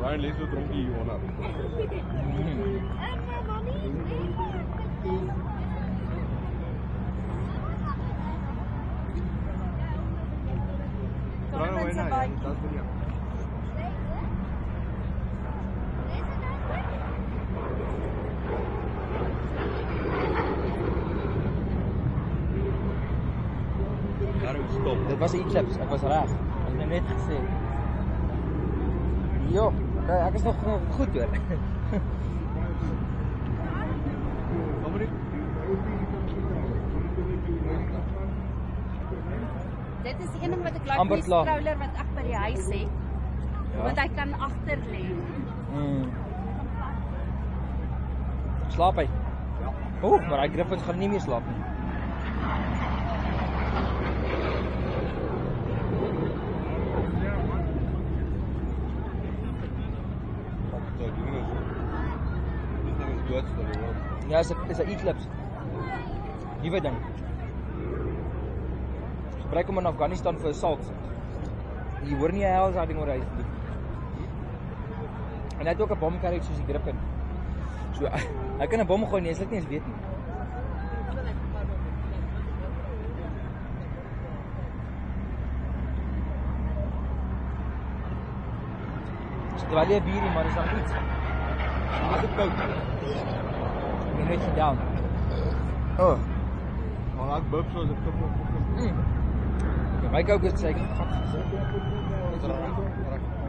Brian lees so dronkie hier onder. Dit was 'n eclipse, ek was reg. Ek het net gesê. Jo, ek is nog goed hoor. Dit is die een wat ek like die stroller wat ek by die huis het. Ja. Want hy kan agter lê. Slaap hy? Ja. Maar hy Griffin gaan nie meer slaap nie. Ja, is 'n eclipse. Nuwe ding. Gebruik hom in Afghanistan vir assault. Jy hoor nie hel as hy ding oor hy vlieg. En hy het ook 'n bom carry soos die Griffin. So hy kan 'n bom gooi nie, as ek nie eens weet nie. So terwyl jy bier, maar is daar iets. Wat het koud? Jy net gedaan. Maar ek bub soos ek my kook is sê gat.